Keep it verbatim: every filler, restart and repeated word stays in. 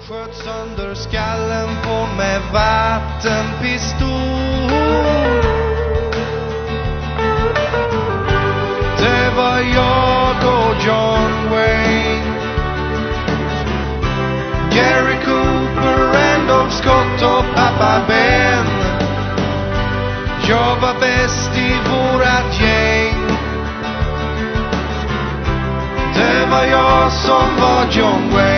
Sköt sönder skallen på med vattenpistol. Det var jag och John Wayne, Gary Cooper, Randolph Scott och pappa Ben. Jag var bäst i vårat gäng. Det var jag som var John Wayne.